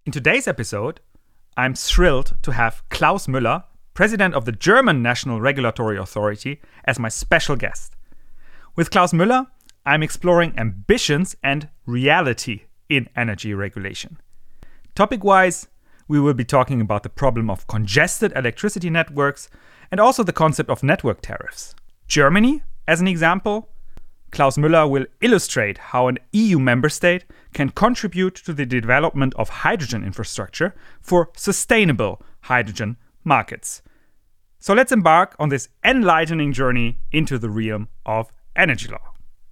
In today's episode, I'm thrilled to have Klaus Müller, president of the German National Regulatory Authority, as my special guest. With Klaus Müller, I'm exploring ambitions and reality in energy regulation. Topic-wise, we will be talking about the problem of congested electricity networks and also the concept of network tariffs. Germany, as an example, Klaus Müller will illustrate how an EU member state can contribute to the development of hydrogen infrastructure for sustainable hydrogen markets. So let's embark on this enlightening journey into the realm of energy law.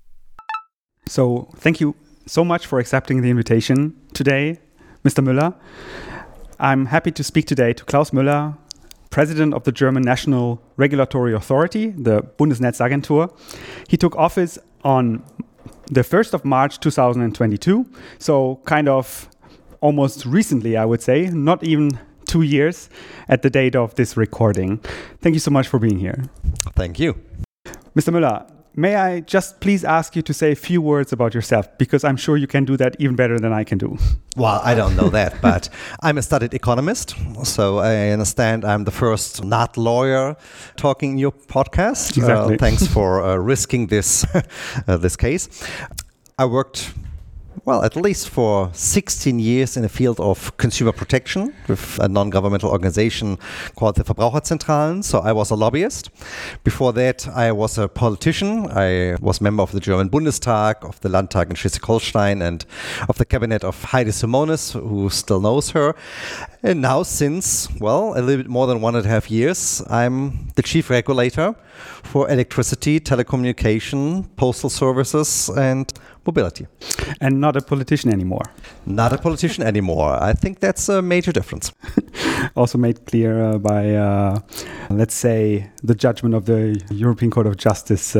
So thank you so much for accepting the invitation today, Mr. Müller. I'm happy to speak today to Klaus Müller, president of the German National Regulatory Authority, the Bundesnetzagentur. He took office on the 1st of March 2022, so kind of almost recently, I would say, not even 2 years at the date of this recording. Thank you so much for being here. Thank you. Mr. Müller, may I just please ask you to say a few words about yourself, because I'm sure you can do that even better than I can do. Well, I don't know that, but I'm a studied economist, so I understand I'm the first not lawyer talking in your podcast. Exactly. Thanks for risking this this case. I worked, well, at least for 16 years in the field of consumer protection with a non-governmental organization called the Verbraucherzentralen. So I was a lobbyist. Before that, I was a politician. I was member of the German Bundestag, of the Landtag in Schleswig-Holstein, and of the cabinet of Heidi Simonis, who still knows her. And now, since, well, a little bit more than 1.5 years, I'm the chief regulator for electricity, telecommunication, postal services, and mobility. And not a politician anymore. Not a politician anymore. I think that's a major difference. Also made clear by, let's say, the judgment of the European Court of Justice.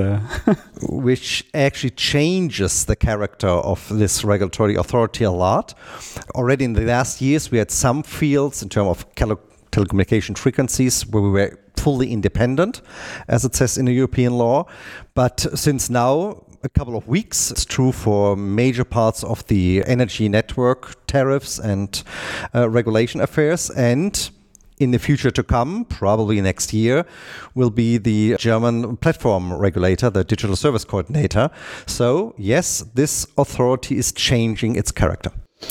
Which actually changes the character of this regulatory authority a lot. Already in the last years, we had some fields in terms of telecommunication frequencies where we were fully independent, as it says in the European law. But since now, a couple of weeks, it's true for major parts of the energy network tariffs and regulation affairs. And in the future to come, probably next year, will be the German platform regulator, the digital service coordinator. So yes, this authority is changing its character.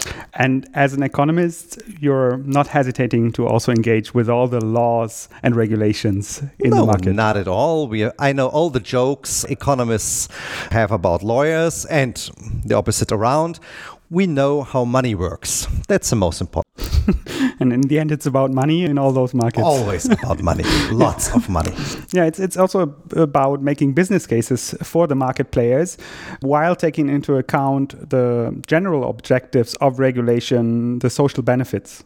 And as an economist, you're not hesitating to also engage with all the laws and regulations in the market? No, not at all. I know all the jokes economists have about lawyers and the opposite around. We know how money works. That's the most important. And in the end, it's about money in all those markets. Always about money. Lots of money. Yeah, it's also about making business cases for the market players while taking into account the general objectives of regulation, the social benefits.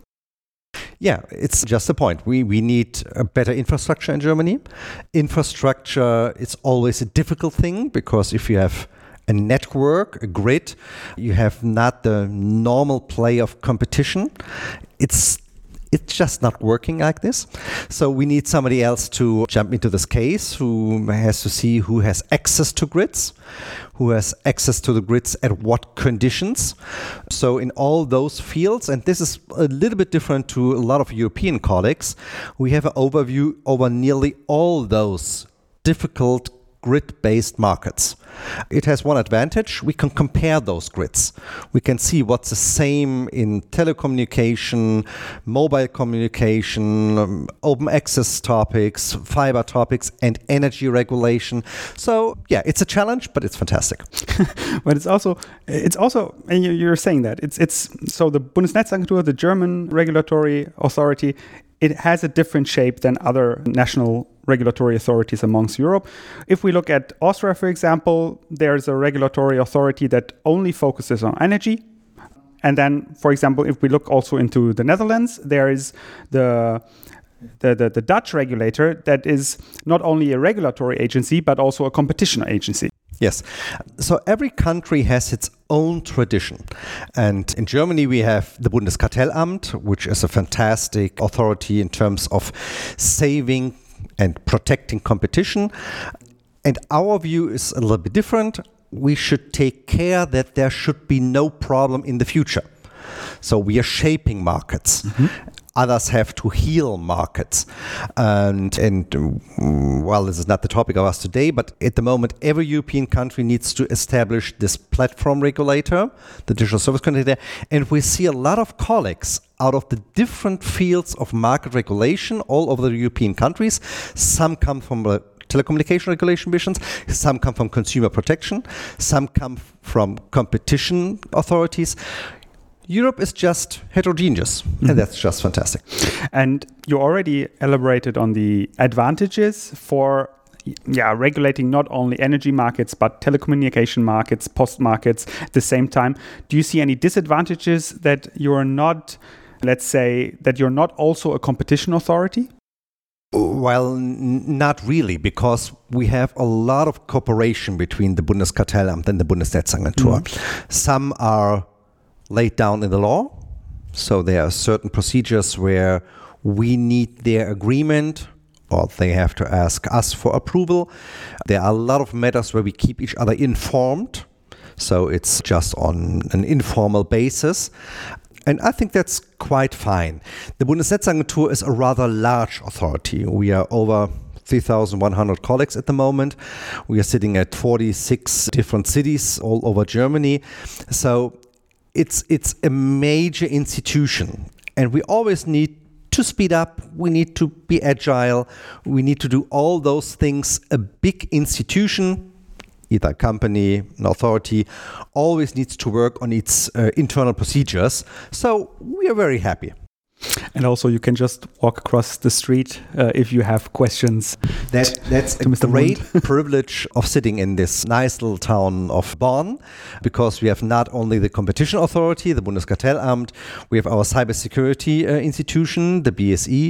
Yeah, it's just the point. We need a better infrastructure in Germany. Infrastructure is always a difficult thing because if you have a network, a grid, you have not the normal play of competition. It's just not working like this. So we need somebody else to jump into this case who has to see who has access to grids, who has access to the grids at what conditions. So in all those fields, and this is a little bit different to a lot of European colleagues, we have an overview over nearly all those difficult grid-based markets. It has one advantage. We can compare those grids. We can see what's the same in telecommunication, mobile communication, open access topics, fiber topics, and energy regulation. So, yeah, it's a challenge, but it's fantastic. But it's also, and you're saying that it's so the Bundesnetzagentur, the German regulatory authority, it has a different shape than other national regulatory authorities amongst Europe. If we look at Austria, for example, there's a regulatory authority that only focuses on energy. And then, for example, if we look also into the Netherlands, there is the Dutch regulator that is not only a regulatory agency, but also a competition agency. Yes. So every country has its own tradition. And in Germany, we have the Bundeskartellamt, which is a fantastic authority in terms of saving and protecting competition. And our view is a little bit different. We should take care that there should be no problem in the future. So we are shaping markets. Others have to heal markets. Well, this is not the topic of us today, but at the moment, every European country needs to establish this platform regulator, the digital service coordinator, and we see a lot of colleagues out of the different fields of market regulation all over the European countries. Some come from the telecommunication regulation missions, some come from consumer protection, some come from competition authorities. Europe is just heterogeneous, and that's just fantastic. And you already elaborated on the advantages for regulating not only energy markets, but telecommunication markets, post markets at the same time. Do you see any disadvantages that you're not, let's say, that you're not also a competition authority? Well, not really, because we have a lot of cooperation between the Bundeskartellamt and the Bundesnetzagentur. Some are laid down in the law. So there are certain procedures where we need their agreement or they have to ask us for approval. There are a lot of matters where we keep each other informed. So it's just on an informal basis. And I think that's quite fine. The Bundesnetzagentur is a rather large authority. We are over 3,100 colleagues at the moment. We are sitting at 46 different cities all over Germany. So it's a major institution, and we always need to speed up. We need to be agile. We need to do all those things. A big institution, either a company, an authority, always needs to work on its internal procedures. So we are very happy. And also, you can just walk across the street if you have questions. That's a great privilege of sitting in this nice little town of Bonn, because we have not only the competition authority, the Bundeskartellamt, we have our cybersecurity institution, the BSI.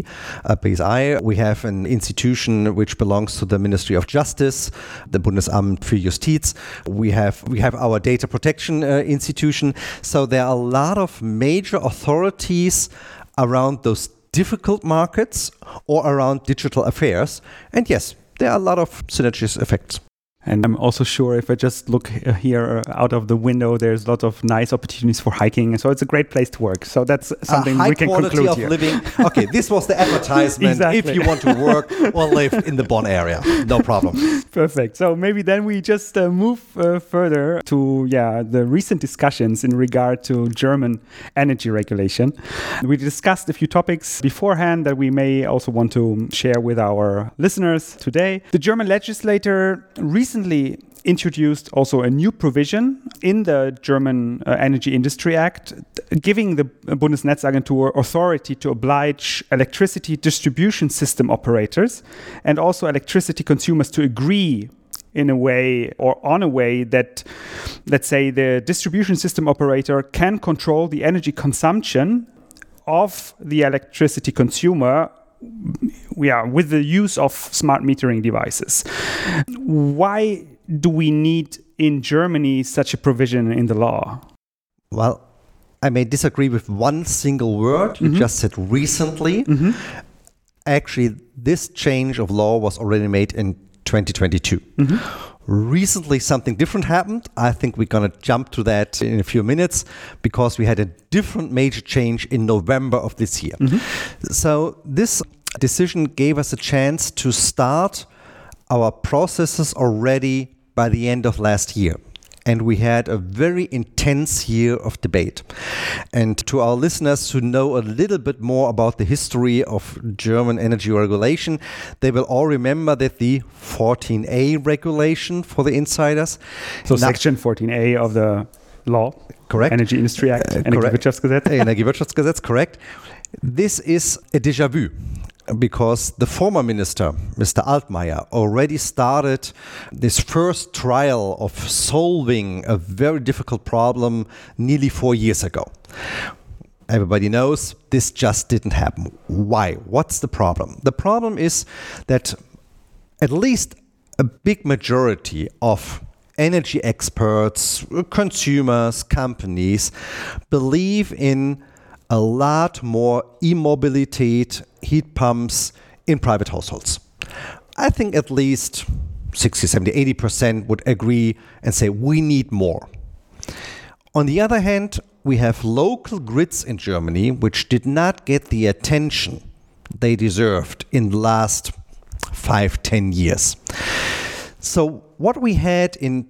We have an institution which belongs to the Ministry of Justice, the Bundesamt für Justiz. We have our data protection institution. So there are a lot of major authorities around those difficult markets or around digital affairs. And yes, there are a lot of synergist effects. And I'm also sure if I just look here out of the window, there's lots of nice opportunities for hiking. So it's a great place to work. So that's something we can conclude here. High quality of living. Okay, this was the advertisement. Exactly. If you want to work or live in the Bonn area, no problem. Perfect. So maybe then we just move further to the recent discussions in regard to German energy regulation. We discussed a few topics beforehand that we may also want to share with our listeners today. The German legislator recently introduced also a new provision in the German Energy Industry Act, giving the Bundesnetzagentur authority to oblige electricity distribution system operators and also electricity consumers to agree in a way or on a way that, let's say, the distribution system operator can control the energy consumption of the electricity consumer with the use of smart metering devices. Why do we need in Germany such a provision in the law? Well, I may disagree with one single word you just said recently. Actually, this change of law was already made in 2022. Recently, something different happened. I think we're going to jump to that in a few minutes because we had a different major change in November of this year. So this decision gave us a chance to start our processes already by the end of last year. And we had a very intense year of debate. And to our listeners who know a little bit more about the history of German energy regulation, they will all remember that the 14A regulation for the insiders. So Section 14A of the law. Correct. Energy Industry Act. Energiewirtschaftsgesetz. Energiewirtschaftsgesetz, correct. This is a déjà vu, because the former minister, Mr. Altmaier, already started this first trial of solving a very difficult problem nearly 4 years ago. Everybody knows this just didn't happen. Why? What's the problem? The problem is that at least a big majority of energy experts, consumers, companies believe in a lot more e-mobilität, heat pumps in private households. I think at least 60, 70, 80% would agree and say we need more. On the other hand, we have local grids in Germany which did not get the attention they deserved in the last 5-10 years. So what we had in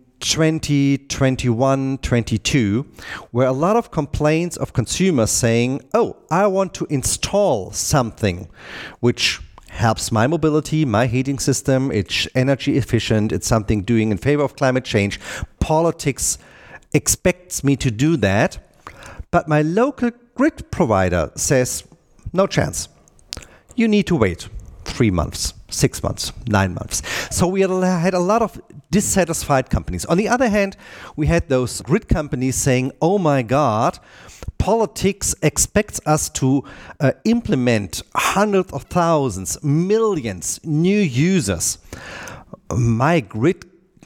2021, 22, were a lot of complaints of consumers saying, oh, I want to install something which helps my mobility, my heating system, it's energy efficient, it's something doing in favor of climate change. Politics expects me to do that, but my local grid provider says, no chance. You need to wait 3 months, 6 months, 9 months. So we had a lot of dissatisfied companies. On the other hand, we had those grid companies saying, oh my God, politics expects us to implement hundreds of thousands, millions new users. My grid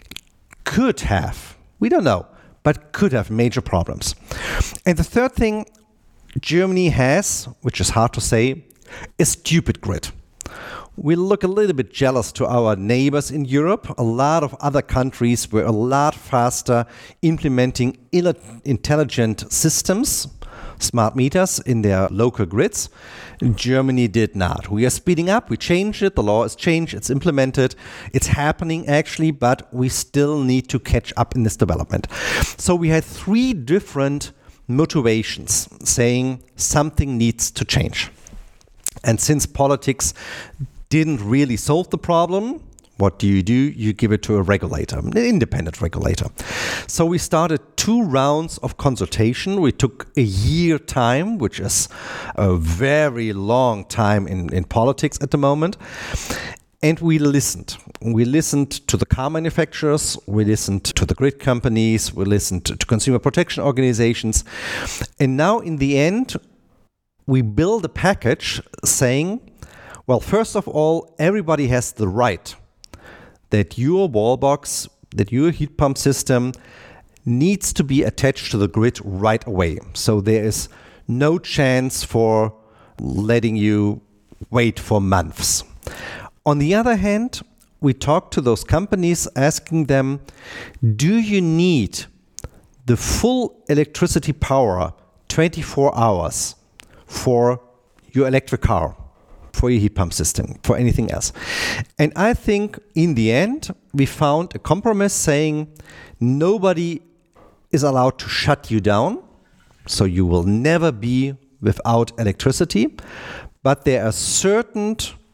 could have, we don't know, but could have major problems. And the third thing Germany has, which is hard to say, a stupid grid. We look a little bit jealous to our neighbors in Europe. A lot of other countries were a lot faster implementing intelligent systems, smart meters in their local grids. Germany did not. We are speeding up. We changed it. The law is changed. It's implemented. It's happening actually, but we still need to catch up in this development. So we had 3 different motivations saying something needs to change. And since politics didn't really solve the problem, what do? You give it to a regulator, an independent regulator. So we started 2 rounds of consultation. We took a year time, which is a very long time in politics at the moment. And we listened. We listened to the car manufacturers, we listened to the grid companies, we listened to consumer protection organizations. And now in the end, we build a package saying, well, first of all, everybody has the right that your wall box, that your heat pump system needs to be attached to the grid right away. So there is no chance for letting you wait for months. On the other hand, we talk to those companies asking them, do you need the full electricity power 24 hours for your electric car, for your heat pump system, for anything else? And I think in the end, we found a compromise saying nobody is allowed to shut you down. So you will never be without electricity. But there are certain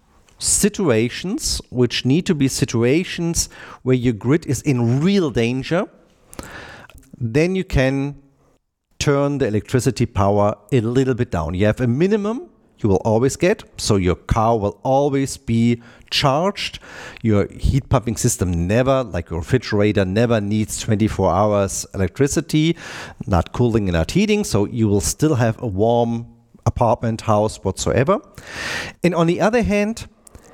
situations which need to be situations where your grid is in real danger. Then you can turn the electricity power a little bit down. You have a minimum you will always get, so your car will always be charged. Your heat pumping system never, like your refrigerator, never needs 24 hours electricity, not cooling and not heating, so you will still have a warm apartment, house, whatsoever. And on the other hand,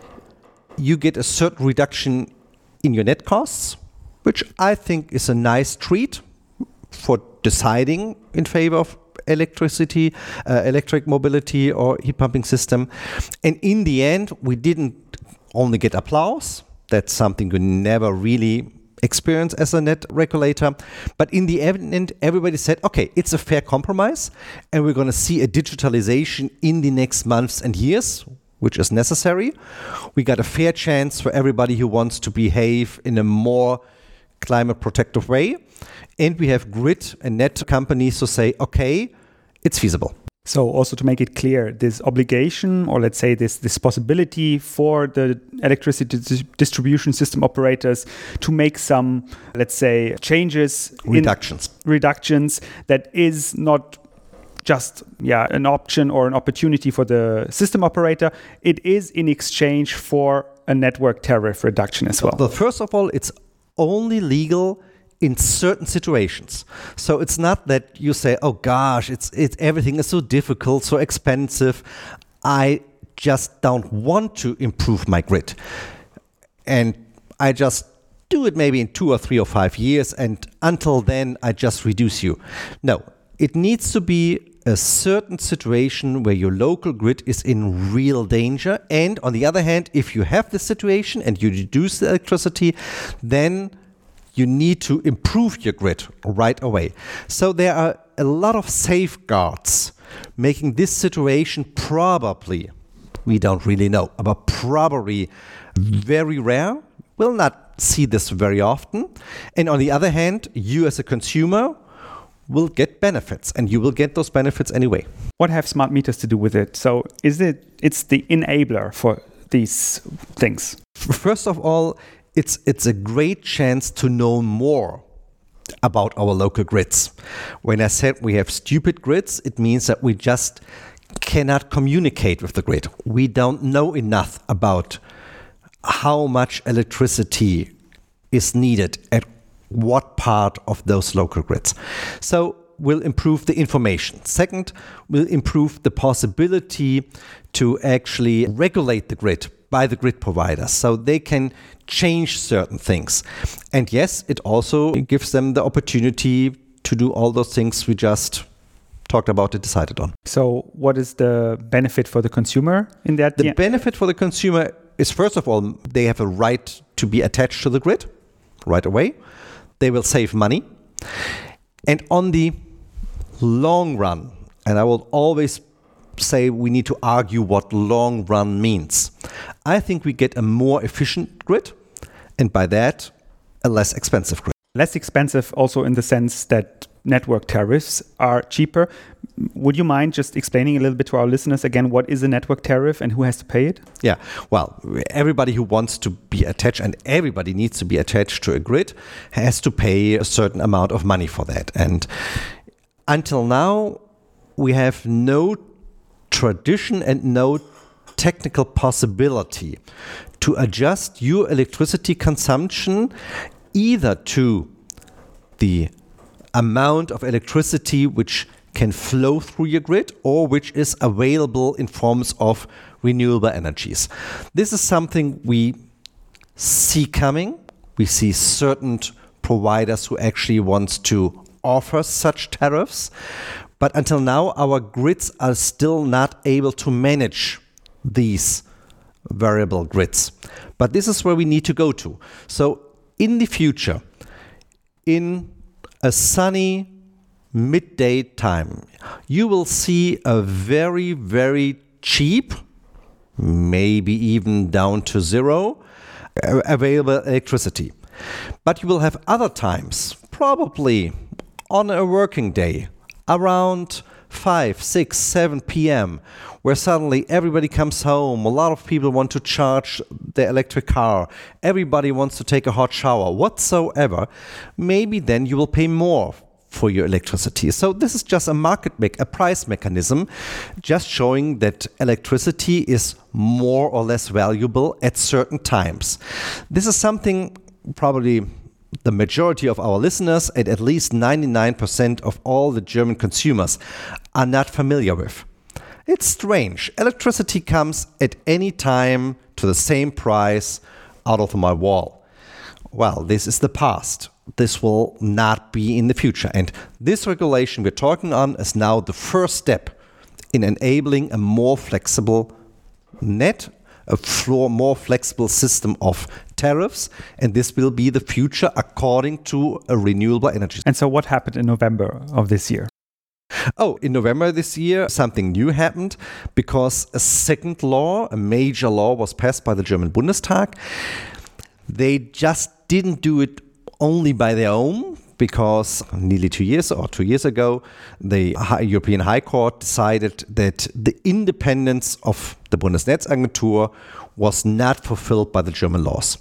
you get a certain reduction in your net costs, which I think is a nice treat for deciding in favor of electric mobility or heat pumping system. And in the end, we didn't only get applause. That's something you never really experience as a net regulator. But in the end, everybody said, okay, it's a fair compromise, and we're going to see a digitalization in the next months and years, which is necessary. We got a fair chance for everybody who wants to behave in a more climate protective way. And we have grid and net companies to say, okay, it's feasible. So also to make it clear, this obligation, or let's say this possibility for the electricity distribution system operators to make some, let's say, changes, reductions, that is not just an option or an opportunity for the system operator. It is in exchange for a network tariff reduction as well. Well, first of all, it's only legal in certain situations. So it's not that you say, oh gosh, it's everything is so difficult, so expensive. I just don't want to improve my grid. And I just do it maybe in 2 or 3 or 5 years, and until then I just reduce you. No, it needs to be a certain situation where your local grid is in real danger. And on the other hand, if you have this situation and you reduce the electricity, then you need to improve your grid right away. So there are a lot of safeguards making this situation probably, we don't really know, but probably very rare. We'll not see this very often. And on the other hand, you as a consumer will get benefits, and you will get those benefits anyway. What have smart meters to do with it? So it's the enabler for these things? First of all, it's a great chance to know more about our local grids. When I said we have stupid grids, it means that we just cannot communicate with the grid. We don't know enough about how much electricity is needed at what part of those local grids. So we'll improve the information. Second, we'll improve the possibility to actually regulate the grid by the grid providers, so they can change certain things. And yes, it also gives them the opportunity to do all those things we just talked about and decided on. So what is the benefit for the consumer in that? The benefit for the consumer is, first of all, they have a right to be attached to the grid right away. They will save money. And on the long run, and I will always say we need to argue what long run means, I think we get a more efficient grid, and by that, a less expensive grid. Less expensive also in the sense that network tariffs are cheaper. Would you mind just explaining a little bit to our listeners again, what is a network tariff and who has to pay it? Yeah, well, everybody who wants to be attached, and everybody needs to be attached to a grid, has to pay a certain amount of money for that. And until now, we have no tradition and no technical possibility to adjust your electricity consumption either to the amount of electricity which can flow through your grid or which is available in forms of renewable energies. This is something we see coming. We see certain providers who actually want to offer such tariffs. But until now, our grids are still not able to manage these variable grids. But this is where we need to go to. So in the future, in a sunny midday time, you will see a very, very cheap, maybe even down to zero, available electricity. But you will have other times, probably on a working day, around 5, 6, 7 p.m., where suddenly everybody comes home, a lot of people want to charge their electric car, everybody wants to take a hot shower, whatsoever, maybe then you will pay more for your electricity. So this is just a price mechanism, just showing that electricity is more or less valuable at certain times. This is something probably the majority of our listeners, and at least 99% of all the German consumers, are not familiar with. It's strange. Electricity comes at any time to the same price out of my wall. Well, this is the past. This will not be in the future. And this regulation we're talking on is now the first step in enabling a more flexible net, more flexible system of tariffs, and this will be the future according to a renewable energy. And so what happened in November of this year? Oh, in November this year, something new happened because a major law was passed by the German Bundestag. They just didn't do it only by their own, because nearly 2 years ago, the European High Court decided that the independence of the Bundesnetzagentur was not fulfilled by the German laws.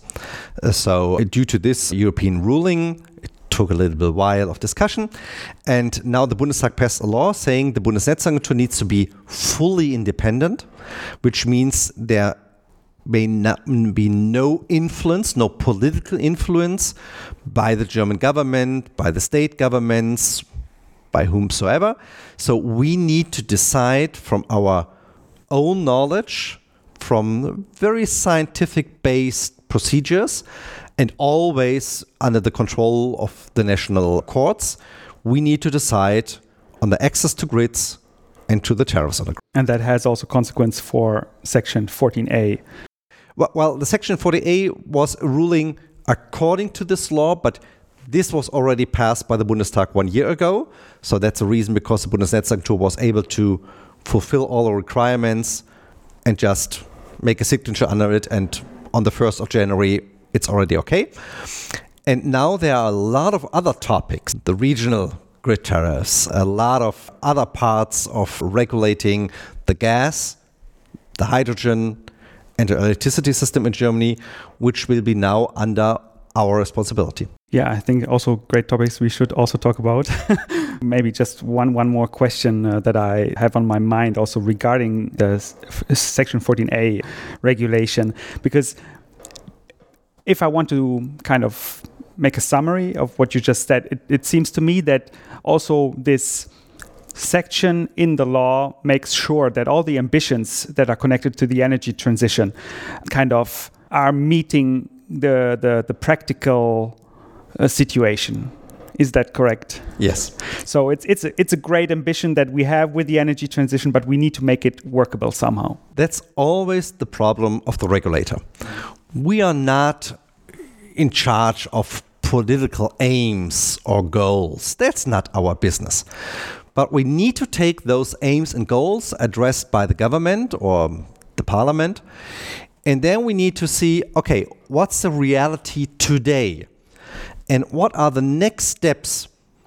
So due to this European ruling, it took a little bit while of discussion, and now the Bundestag passed a law saying the Bundesnetzagentur needs to be fully independent, which means there may not be no influence, no political influence by the German government, by the state governments, by whomsoever. So we need to decide from our own knowledge, from very scientific-based procedures, and always under the control of the national courts. We need to decide on the access to grids and to the tariffs on the grid. And that has also consequence for Section 14a. Well, the Section 40A was a ruling according to this law, but This was already passed by the Bundestag 1 year ago. So that's the reason, because the Bundesnetzagentur was able to fulfill all the requirements and just make a signature under it. And on the 1st of January, it's already okay. And now there are a lot of other topics, the regional grid tariffs, a lot of other parts of regulating the gas, the hydrogen, and the electricity system in Germany, which will be now under our responsibility. Yeah, I think also great topics we should also talk about. Maybe just one more question that I have on my mind also regarding the Section 14A regulation. Because if I want to kind of make a summary of what you just said, it seems to me that also this section in the law makes sure that all the ambitions that are connected to the energy transition kind of are meeting the practical situation. Is that correct? Yes. So it's a great ambition that we have with the energy transition, but we need to make it workable somehow. That's always the problem of the regulator. We are not in charge of political aims or goals. That's not our business. But we need to take those aims and goals addressed by the government or the parliament, and then we need to see, okay, what's the reality today? And what are the next steps,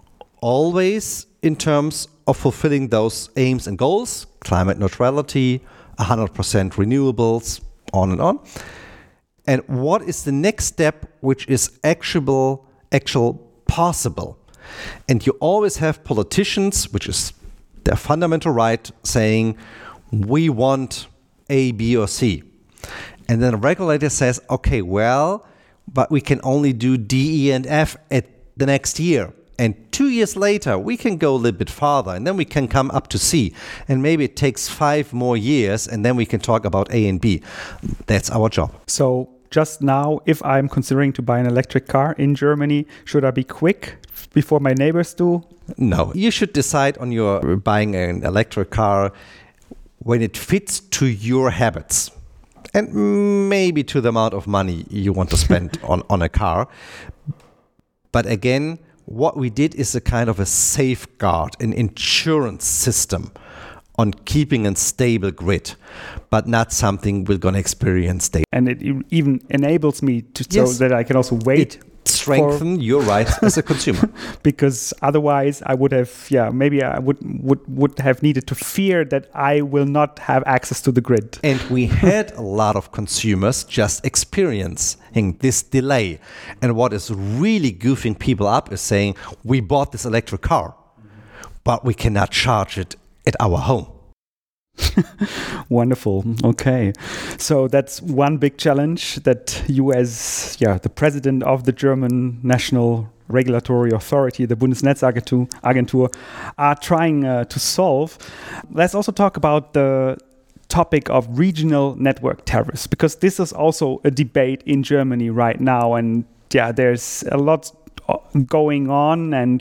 always in terms of fulfilling those aims and goals, climate neutrality, 100% renewables, on and on. And what is the next step which is actual possible? And you always have politicians, which is their fundamental right, saying, we want A, B, or C. And then the regulator says, okay, well, but we can only do D, E, and F at the next year. And 2 years later, we can go a little bit farther, and then we can come up to C. And maybe it takes 5 more years, and then we can talk about A and B. That's our job. So just now, if I'm considering to buy an electric car in Germany, should I be quick before my neighbors do? No. You should decide on your buying an electric car when it fits to your habits. And maybe to the amount of money you want to spend on a car. But again, what we did is a kind of a safeguard, an insurance system on keeping a stable grid, but not something we're going to experience daily. And it even enables me to so that I can also wait. Strengthen your rights as a consumer. Because otherwise I would have, maybe I would have needed to fear that I will not have access to the grid. And we had a lot of consumers just experiencing this delay. And what is really goofing people up is saying, we bought this electric car, but we cannot charge it at our home. Wonderful. Okay. So that's one big challenge that you as the president of the German National Regulatory Authority, the Bundesnetzagentur, are trying to solve. Let's also talk about the topic of regional network tariffs, because this is also a debate in Germany right now, and there's a lot going on, and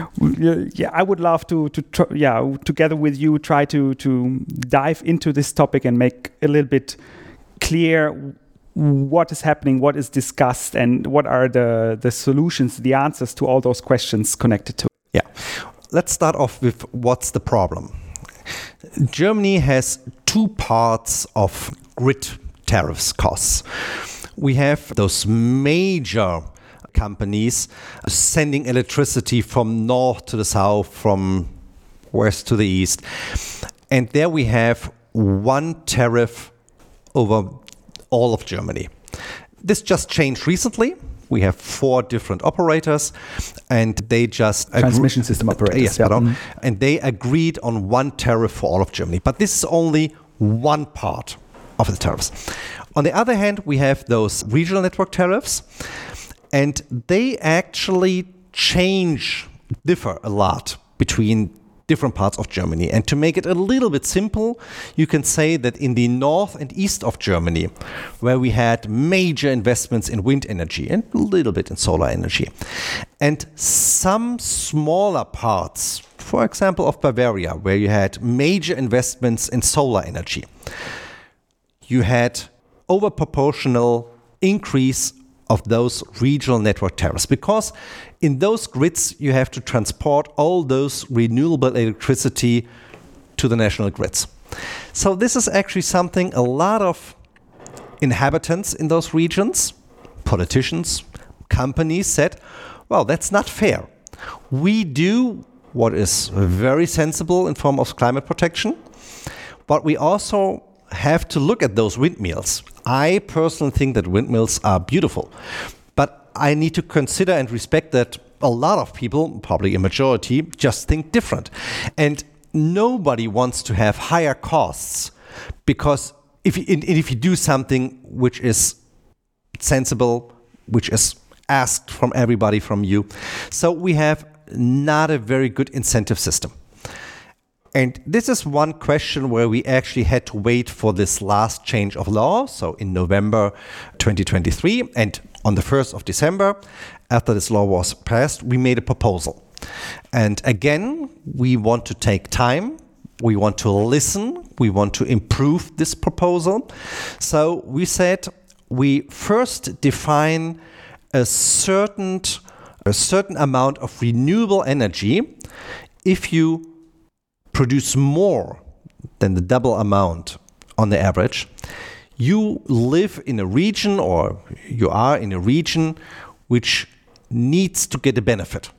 I would love to together with you try to dive into this topic and make a little bit clear what is happening, what is discussed, and what are the solutions, the answers to all those questions connected to it. Yeah, let's start off with what's the problem. Germany has 2 parts of grid tariffs costs. We have those major companies sending electricity from north to the south, from west to the east. And there we have one tariff over all of Germany. This just changed recently. We have 4 different operators, and they just... Transmission system operators. Yes, and they agreed on one tariff for all of Germany. But this is only one part of the tariffs. On the other hand, we have those regional network tariffs, and they actually differ a lot between different parts of Germany. And to make it a little bit simple, you can say that in the north and east of Germany, where we had major investments in wind energy and a little bit in solar energy, and some smaller parts, for example, of Bavaria, where you had major investments in solar energy, you had overproportional increase of those regional network tariffs, because in those grids you have to transport all those renewable electricity to the national grids. So this is actually something a lot of inhabitants in those regions, politicians, companies said, well, that's not fair. We do what is very sensible in form of climate protection, but we also have to look at those windmills. I personally think that windmills are beautiful, but I need to consider and respect that a lot of people, probably a majority, just think different. And nobody wants to have higher costs, because if you do something which is sensible, which is asked from everybody, from you. So we have not a very good incentive system. And this is one question where we actually had to wait for this last change of law. So in November 2023, and on the 1st of December, after this law was passed, we made a proposal. And again, we want to take time. We want to listen. We want to improve this proposal. So we said we first define a certain amount of renewable energy. If you produce more than the double amount on the average, you live in a region, or you are in a region which needs to get a benefit.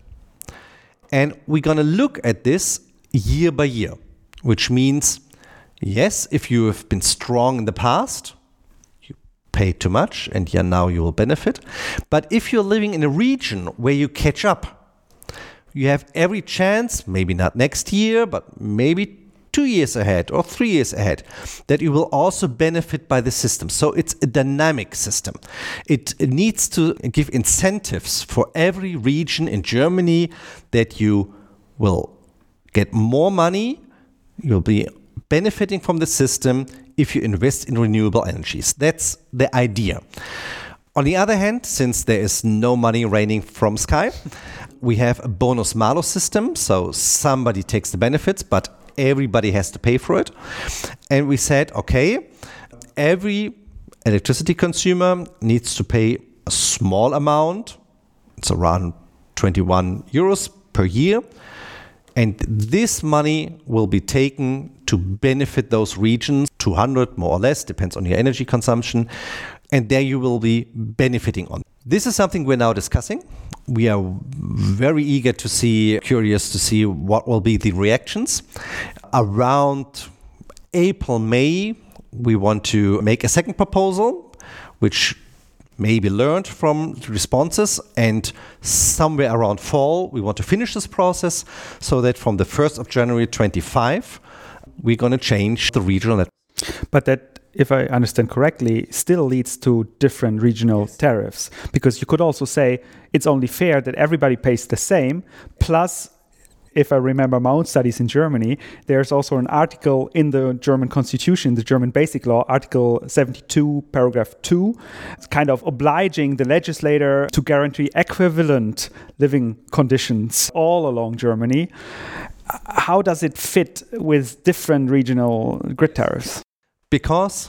And we're going to look at this year by year, which means, yes, if you have been strong in the past, you paid too much, and now you will benefit. But if you're living in a region where you catch up, you have every chance, maybe not next year, but maybe 2 years ahead or 3 years ahead, that you will also benefit by the system. So it's a dynamic system. It needs to give incentives for every region in Germany that you will get more money, you'll be benefiting from the system if you invest in renewable energies. That's the idea. On the other hand, since there is no money raining from sky, we have a bonus-malus system. So somebody takes the benefits, but everybody has to pay for it. And we said, okay, every electricity consumer needs to pay a small amount. It's around 21 euros per year. And this money will be taken to benefit those regions, 200 more or less, depends on your energy consumption. And there you will be benefiting on. This is something we're now discussing. We are very eager to see, curious to see what will be the reactions. Around April, May, we want to make a second proposal, which may be learned from responses. And somewhere around fall, we want to finish this process so that from the 1st of January 25, we're going to change the regional network. But that, if I understand correctly, still leads to different regional tariffs. Because you could also say it's only fair that everybody pays the same. Plus, if I remember my own studies in Germany, there's also an article in the German constitution, the German basic law, Article 72, paragraph 2. It's kind of obliging the legislator to guarantee equivalent living conditions all along Germany. How does it fit with different regional grid tariffs? Because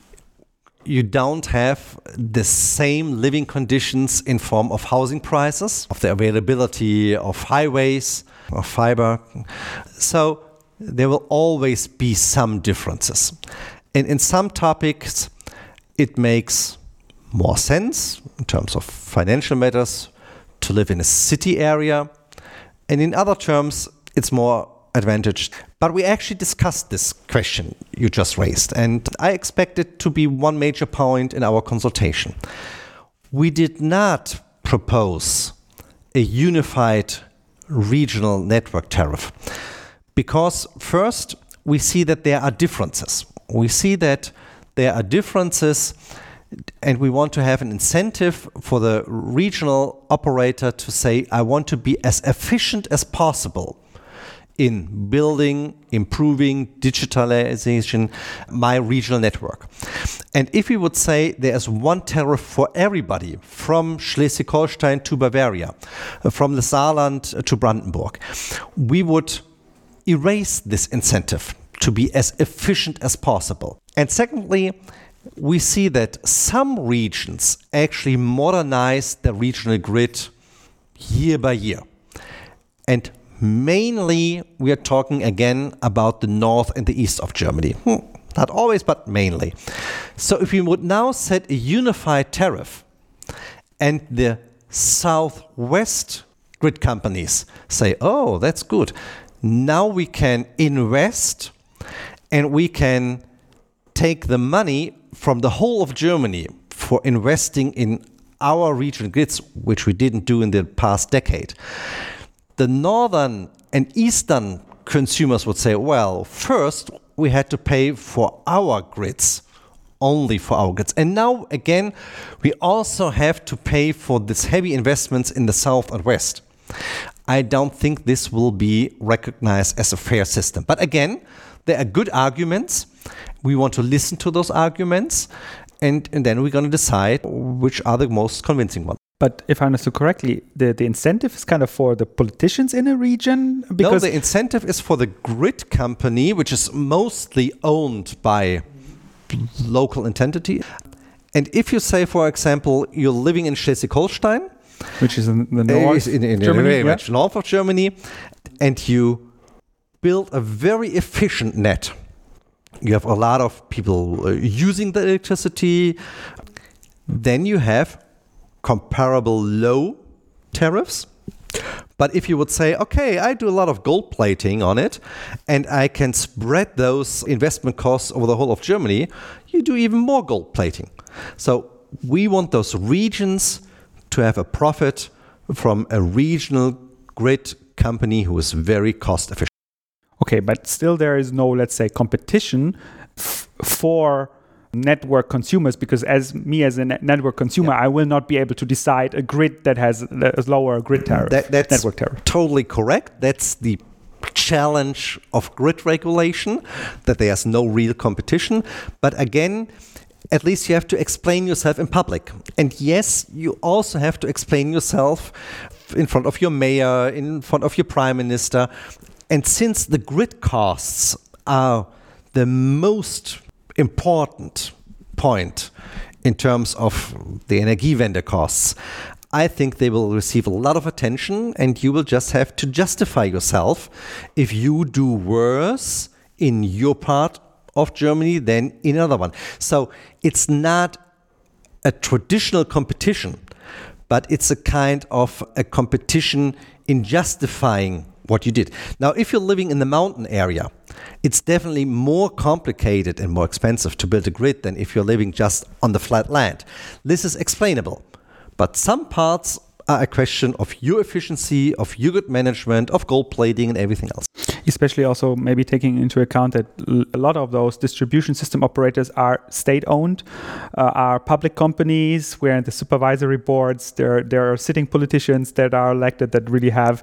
you don't have the same living conditions in form of housing prices, of the availability of highways, of fiber. So there will always be some differences. And in some topics, it makes more sense in terms of financial matters to live in a city area. And in other terms, it's more advantaged. But we actually discussed this question you just raised, and I expect it to be one major point in our consultation. We did not propose a unified regional network tariff because first, we see that there are differences. We see that there are differences, and we want to have an incentive for the regional operator to say, I want to be as efficient as possible in building, improving, digitalization, my regional network. And if we would say there's one tariff for everybody, from Schleswig-Holstein to Bavaria, from the Saarland to Brandenburg, we would erase this incentive to be as efficient as possible. And secondly, we see that some regions actually modernize the regional grid year by year. And mainly, we are talking again about the north and the east of Germany. Not always, but mainly. So if we would now set a unified tariff and the southwest grid companies say, oh, that's good. Now we can invest and we can take the money from the whole of Germany for investing in our regional grids, which we didn't do in the past decade. The northern and eastern consumers would say, well, first we had to pay for our grids, only for our grids. And now, again, we also have to pay for this heavy investments in the south and west. I don't think this will be recognized as a fair system. But again, there are good arguments. We want to listen to those arguments, and then we're going to decide which are the most convincing ones. But if I understood correctly, the incentive is kind of for the politicians in a region? Because no, the incentive is for the grid company, which is mostly owned by local entity. And if you say, for example, you're living in Schleswig-Holstein, which is in the north, in Germany, very much north of Germany, and you build a very efficient net. You have a lot of people using the electricity. Then you have comparable low tariffs. But if you would say, okay, I do a lot of gold plating on it, and I can spread those investment costs over the whole of Germany, you do even more gold plating. So we want those regions to have a profit from a regional grid company who is very cost efficient. Okay, but still there is no, let's say, competition for network consumers, because as a network consumer, I will not be able to decide a grid that has a lower grid tariff, that's network tariff. Totally correct. That's the challenge of grid regulation, that there's no real competition. But again, at least you have to explain yourself in public. And yes, you also have to explain yourself in front of your mayor, in front of your prime minister. And since the grid costs are the most important point in terms of the Energiewende costs, I think they will receive a lot of attention, and you will just have to justify yourself if you do worse in your part of Germany than in another one. So it's not a traditional competition, but it's a kind of a competition in justifying what you did. Now, if you're living in the mountain area, it's definitely more complicated and more expensive to build a grid than if you're living just on the flat land. This is explainable. But some parts are a question of your efficiency, of your good management, of gold plating and everything else. Especially also maybe taking into account that a lot of those distribution system operators are state-owned, are public companies where in the supervisory boards there are sitting politicians that are elected that really have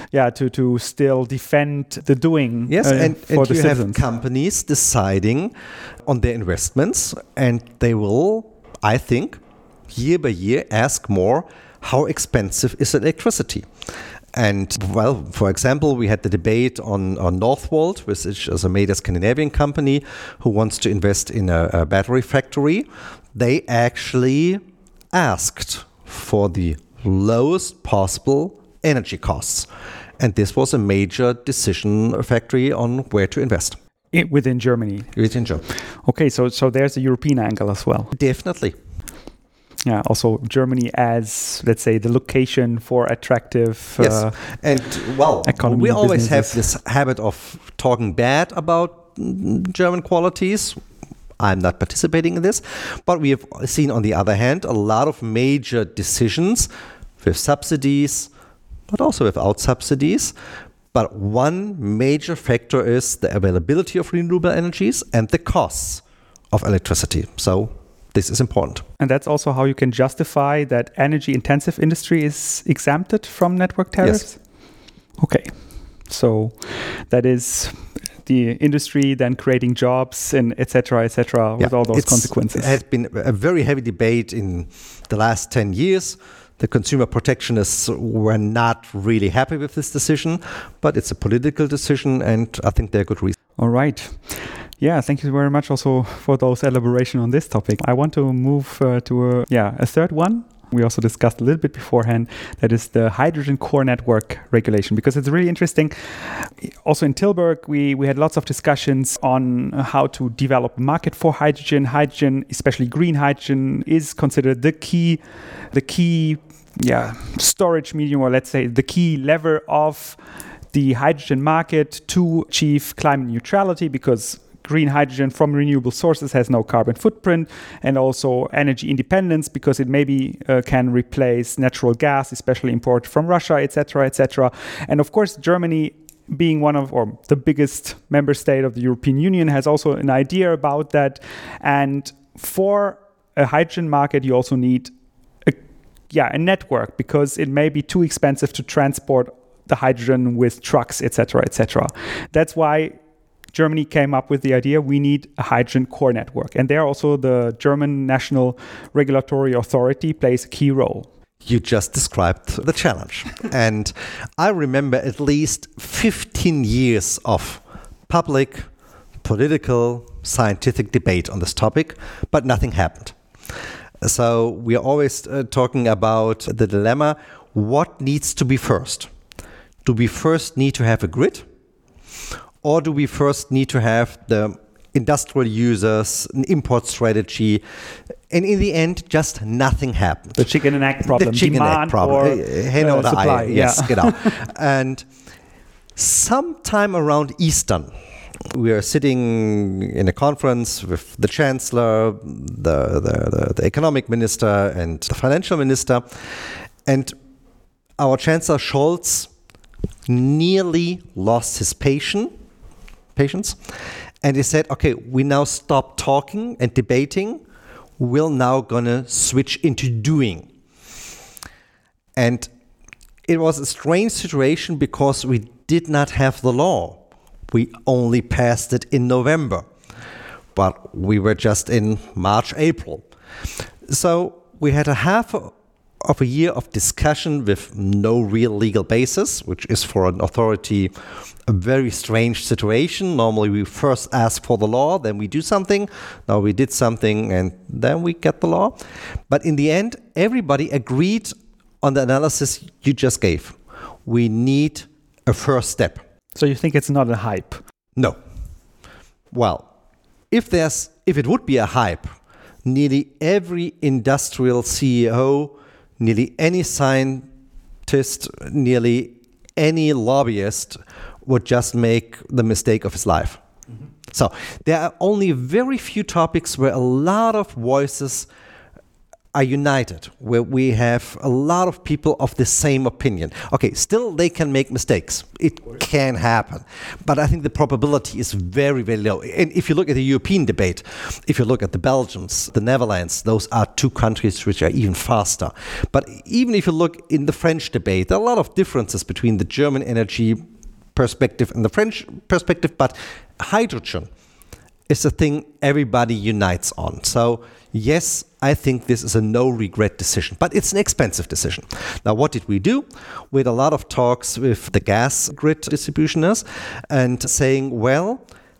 to still defend the doing for the you citizens. Have companies deciding on their investments, and they will, I think, year by year ask more, how expensive is electricity? And, well, for example, we had the debate on Northvolt, which is a major Scandinavian company who wants to invest in a battery factory. They actually asked for the lowest possible energy costs. And this was a major decision factory on where to invest. Within Germany? Within Germany. Okay, so there's a European angle as well. Definitely. Yeah, also Germany as, let's say, the location for attractive yes. And, well, we always have this habit of talking bad about German qualities. I'm not participating in this. But we have seen, on the other hand, a lot of major decisions with subsidies, but also without subsidies. But one major factor is the availability of renewable energies and the costs of electricity. So this is important. And that's also how you can justify that energy-intensive industry is exempted from network tariffs? Yes. Okay. So that is the industry then creating jobs and et cetera, with all those consequences. It has been a very heavy debate in the last 10 years. The consumer protectionists were not really happy with this decision, but it's a political decision, and I think there are good reasons. All right. Yeah, thank you very much also for those elaboration on this topic. I want to move to a third one. We also discussed a little bit beforehand, that is the hydrogen core network regulation, because it's really interesting. Also in Tilburg, we had lots of discussions on how to develop a market for hydrogen. Hydrogen, especially green hydrogen, is considered the key storage medium, or let's say the key lever of the hydrogen market to achieve climate neutrality, because green hydrogen from renewable sources has no carbon footprint, and also energy independence, because it maybe can replace natural gas, especially imported from Russia, etc., etc. And of course, Germany, being one of or the biggest member state of the European Union, has also an idea about that. And for a hydrogen market, you also need a network, because it may be too expensive to transport the hydrogen with trucks, etc., etc. That's why Germany came up with the idea we need a hydrogen core network. And there also the German National Regulatory Authority plays a key role. You just described the challenge. And I remember at least 15 years of public, political, scientific debate on this topic, but nothing happened. So we are always talking about the dilemma, what needs to be first? Do we first need to have a grid? Or do we first need to have the industrial users, an import strategy? And in the end, just nothing happened. The chicken and egg problem. The chicken and egg problem. Or supply. Yes, And sometime around Easter, we are sitting in a conference with the chancellor, the economic minister, and the financial minister. And our chancellor, Scholz, nearly lost his patience, and he said, okay, we now stop talking and debating, we're now gonna switch into doing. And it was a strange situation because we did not have the law. We only passed it in November, but we were just in March, April. So we had a half of a year of discussion with no real legal basis, which is for an authority a very strange situation. Normally we first ask for the law, then we do something. Now we did something and then we get the law. But in the end, everybody agreed on the analysis you just gave. We need a first step. So you think it's not a hype? No. Well, if it would be a hype, nearly every industrial CEO, nearly any scientist, nearly any lobbyist would just make the mistake of his life. Mm-hmm. So there are only very few topics where a lot of voices are united, where we have a lot of people of the same opinion. Okay, still they can make mistakes. It can happen. But I think the probability is very, very low. And if you look at the European debate, if you look at the Belgians, the Netherlands, those are two countries which are even faster. But even if you look in the French debate, there are a lot of differences between the German energy perspective and the French perspective, but hydrogen is a thing everybody unites on. So yes, I think this is a no-regret decision, but it's an expensive decision. Now, what did we do? We had a lot of talks with the gas grid distributionists and saying, well,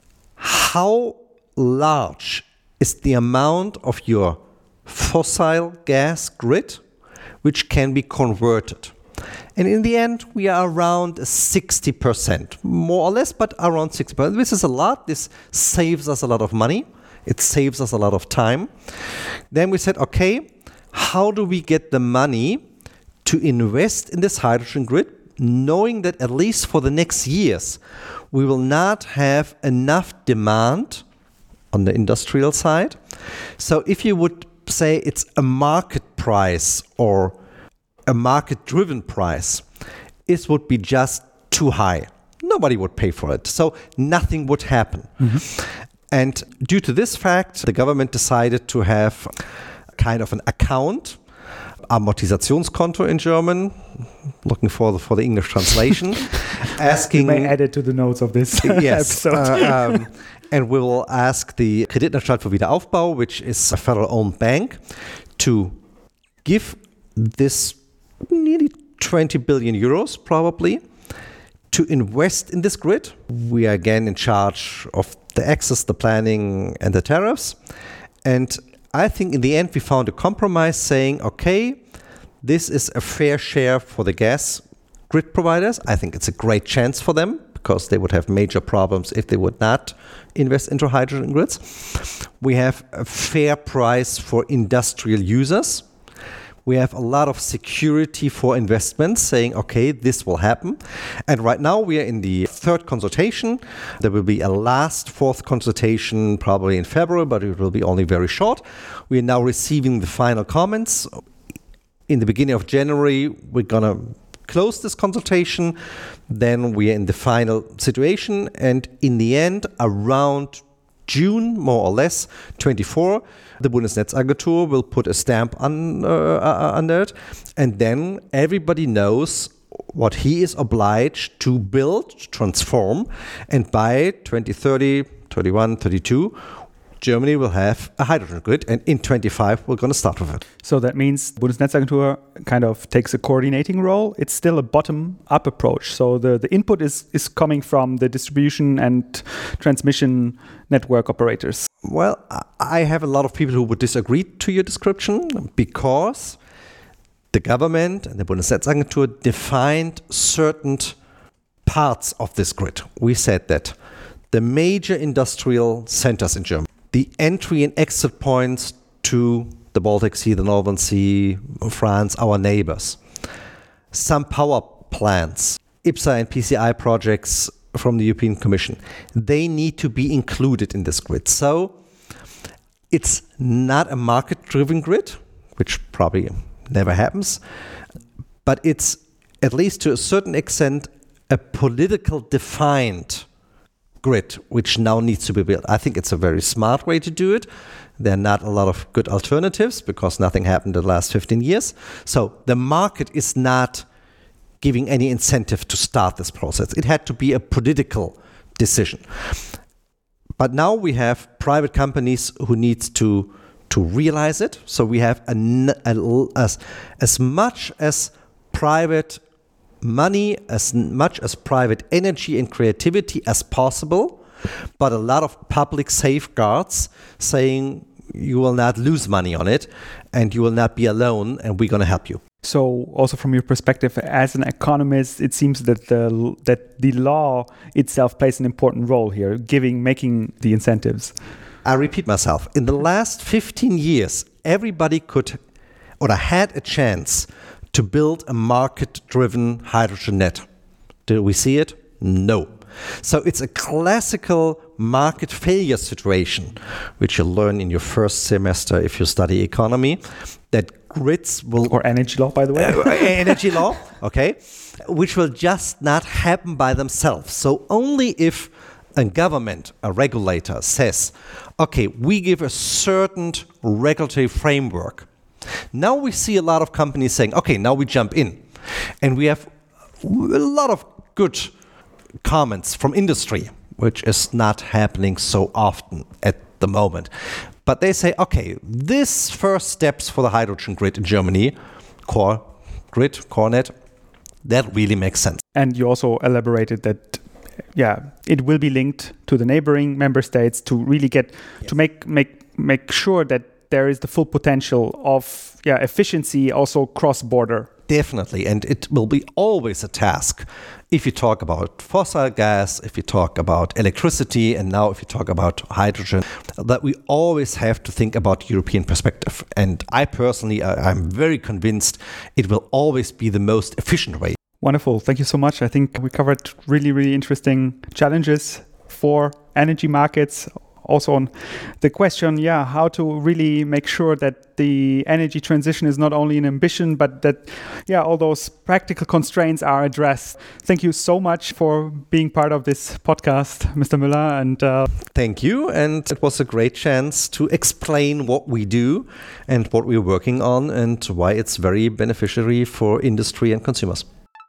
how large is the amount of your fossil gas grid which can be converted? And in the end, we are around 60%, more or less, but around 60%. This is a lot. This saves us a lot of money. It saves us a lot of time. Then we said, okay, how do we get the money to invest in this hydrogen grid, knowing that at least for the next years, we will not have enough demand on the industrial side. So if you would say it's a market price or a market-driven price, it would be just too high. Nobody would pay for it. So nothing would happen. Mm-hmm. And due to this fact, the government decided to have kind of an account, Amortisationskonto in German, looking for the English translation, asking... You may add it to the notes of this episode. And we will ask the Kreditanstalt für Wiederaufbau, which is a federal-owned bank, to give this nearly 20 billion euros probably to invest in this grid. We are again in charge of the access, the planning, and the tariffs. And I think in the end we found a compromise saying, okay, this is a fair share for the gas grid providers. I think it's a great chance for them because they would have major problems if they would not invest into hydrogen grids. We have a fair price for industrial users. We have a lot of security for investments saying, okay, this will happen. And right now we are in the third consultation. There will be a last fourth consultation probably in February, but it will be only very short. We are now receiving the final comments. In the beginning of January, we're going to close this consultation. Then we are in the final situation. And in the end, around June, more or less, 24, the Bundesnetzagentur will put a stamp under it. And then everybody knows what he is obliged to build, to transform. And by 2030, 31, 32, Germany will have a hydrogen grid, and in 25 we're going to start with it. So that means Bundesnetzagentur kind of takes a coordinating role. It's still a bottom-up approach. So the input is coming from the distribution and transmission network operators. Well, I have a lot of people who would disagree to your description because the government and the Bundesnetzagentur defined certain parts of this grid. We said that the major industrial centers in Germany, the entry and exit points to the Baltic Sea, the Northern Sea, France, our neighbors, some power plants, IPSA and PCI projects from the European Commission, they need to be included in this grid. So it's not a market-driven grid, which probably never happens, but it's, at least to a certain extent, a political defined grid, which now needs to be built. I think it's a very smart way to do it. There are not a lot of good alternatives because nothing happened in the last 15 years. So the market is not giving any incentive to start this process. It had to be a political decision. But now we have private companies who need to realize it. So we have as much as private money, as much as private energy and creativity as possible, but a lot of public safeguards saying you will not lose money on it and you will not be alone and we're going to help you. So also from your perspective as an economist, it seems that the law itself plays an important role here, making the incentives. I repeat myself. In the last 15 years, everybody could or had a chance to build a market-driven hydrogen net. Do we see it? No. So it's a classical market failure situation, which you'll learn in your first semester if you study economy, that grids will... Or energy law, by the way. Energy law, okay, which will just not happen by themselves. So only if a government, a regulator says, okay, we give a certain regulatory framework. Now we see a lot of companies saying, okay, now we jump in. And we have a lot of good comments from industry, which is not happening so often at the moment. But they say, okay, this first steps for the hydrogen grid in Germany, core net, that really makes sense. And you also elaborated that, it will be linked to the neighboring member states to really to make sure that there is the full potential of efficiency also cross-border. Definitely, and it will be always a task if you talk about fossil gas, if you talk about electricity, and now if you talk about hydrogen, that we always have to think about European perspective. And I personally, I'm very convinced it will always be the most efficient way. Wonderful. Thank you so much. I think we covered really, really interesting challenges for energy markets. Also on the question, how to really make sure that the energy transition is not only an ambition, but that, all those practical constraints are addressed. Thank you so much for being part of this podcast, Mr. Müller. And thank you. And it was a great chance to explain what we do and what we're working on and why it's very beneficial for industry and consumers.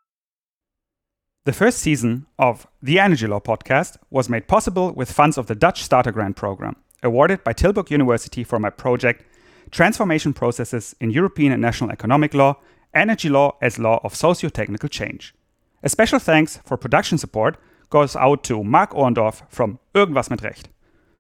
The first season of the Energy Law podcast was made possible with funds of the Dutch Starter Grant program, awarded by Tilburg University for my project, Transformation Processes in European and National Economic Law, Energy Law as Law of Socio-Technical Change. A special thanks for production support goes out to Marc Ohrendorf from Irgendwas mit Recht.